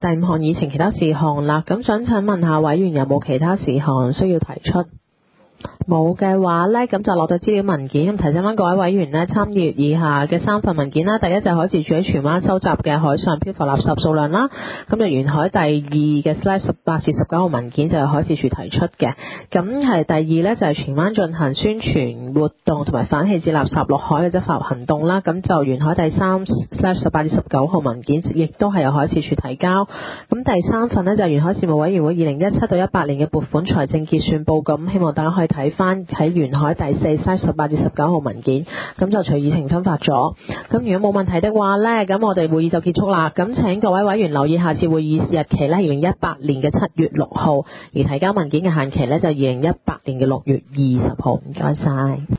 第5項議程其他事項啦，咁想請問下委員有冇其他事項需要提出？冇嘅話呢，咁就落咗資料文件。咁提醒翻各位委員呢，參閱以下嘅3份文件啦。第一就係海事處喺荃灣收集嘅海上漂浮垃圾數量啦。咁就沿海第2嘅 /18至19號文件就係海事處提出嘅。咁係第2呢，就係荃灣進行宣傳活動同埋反棄置垃圾落海嘅執法行動啦。咁就沿海第3 /18至19號文件亦都係由海事處提交。咁第3份呢，就係沿海事務委員會2017到18年嘅撥款財政結算報告。咁希望大家可以睇翻喺沿海第4 /18至19號文件，咁就隨議程分發咗。咁如果冇問題的話呢，咁我哋會議就結束啦。咁請各位委員留意下次會議日期呢，2018年嘅7月6號，而提交文件嘅限期呢，就2018年嘅6月20號。唔該晒。